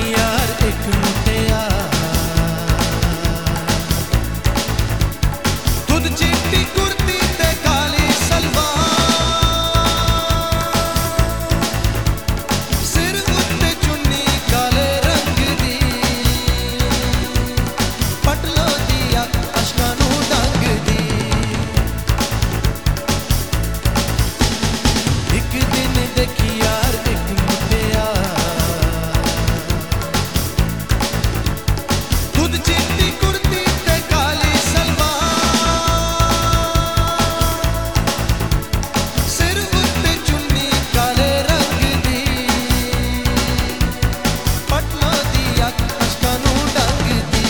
यार एक मुटिया दुध चिट्टी कुर्ती ते काली सलवार सिर उत्ते चुन्नी काले रंग दी पटलो दी अख अशकां नूं डंग दी एक दिन देखी यार एक मुटिया दुध चिट्टी कुर्ती ते काली सलवार सिर उत्ते चुन्नी काले रंग दी पटलो दी अख अशकां नूं डंग दी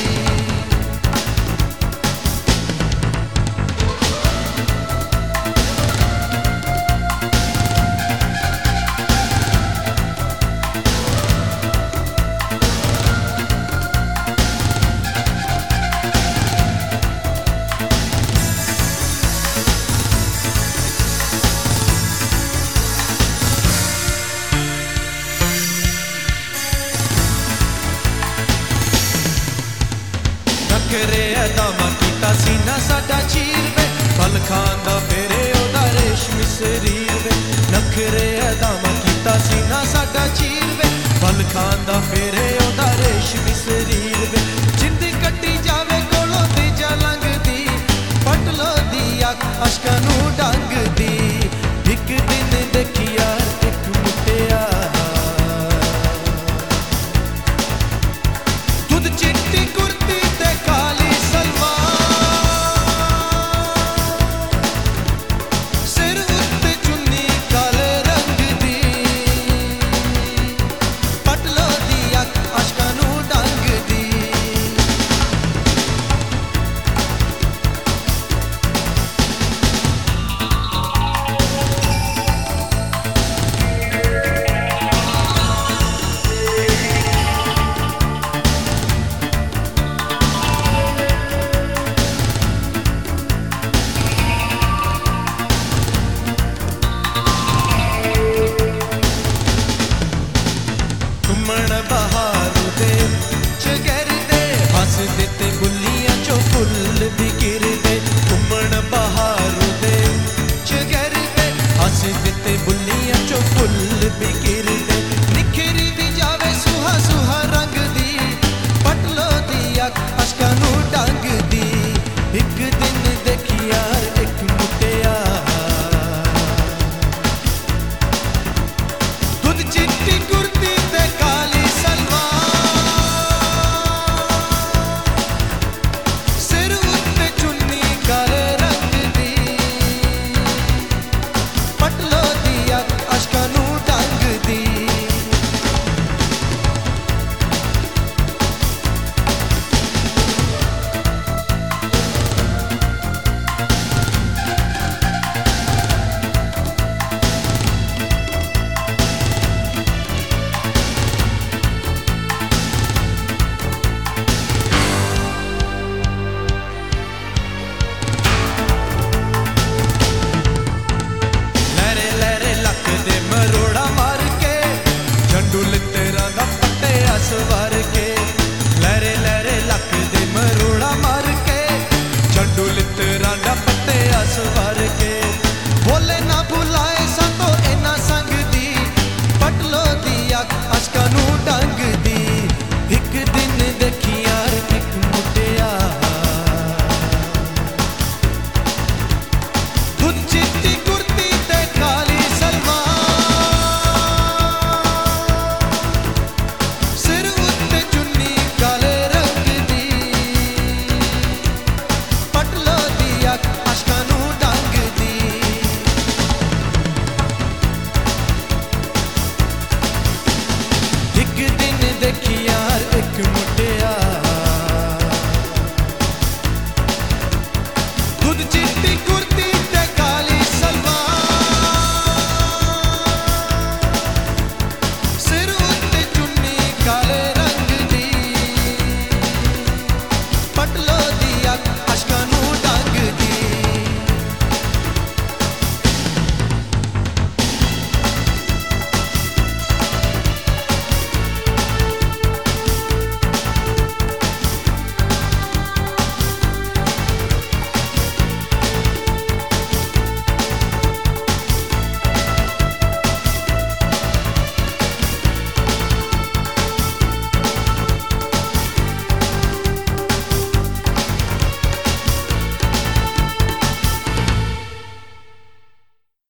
नखरे अदामा कीता सीना साडा चीर वे पल खांदा फेरे ओदा रेशमी शरीर वे नखरे अदामा कीता सीना साडा चीर वे पल खांदा फेरे ओदा रेशमी शरीर वे जिंद कट्टी जावे कोलों दी जलंग दी पटलो दी अख अशकां नूं डंग दी एक दिन देखी यार एक मुटिया दुध चिट्टी कुर्ती ते काली सलवार सिर उत्ते चुन्नी काले रंग दी पटलो दी अख अशकां नूं डंग दी घुम्मण बहारू दे चगरदे हसदे ते बुल्लियां चो फुल भी गिरदे घुम्मण बहारू दे चगरदे हसदे ते बुल्लियां चो फुल भी गिरदे निखरी भी जावे सुहा सुहा रंग दी पटलो दी अख अशकां नूं डंग दी एक दिन देखी यार एक मुटिया दुध चिट्टी कुर्ती ते काली सलवार सिर उत्ते चुन्नी काले रंग दी पटलो दी अख अशकां नूं डंग दी लहरे लहरे लक दे मरोड़ा मार के झंडू लित्तरां दा पट्टे असवार के लहरे लहरे लक दे मरोड़ा मार के झंडू लित्तरां दा पट्टे असवार के बोले ना भुलाए सातो इना संग दी पटलो दी अख अशकां नूं डंग दी एक दिन देखी यार एक मुटिया दुध चिट्टी कुर्ती ते काली सलवार सिर उत्ते चुन्नी काले रंग दी पटलो दी अख अशकां नूं डंग दी एक दिन देखी यार एक मुटिया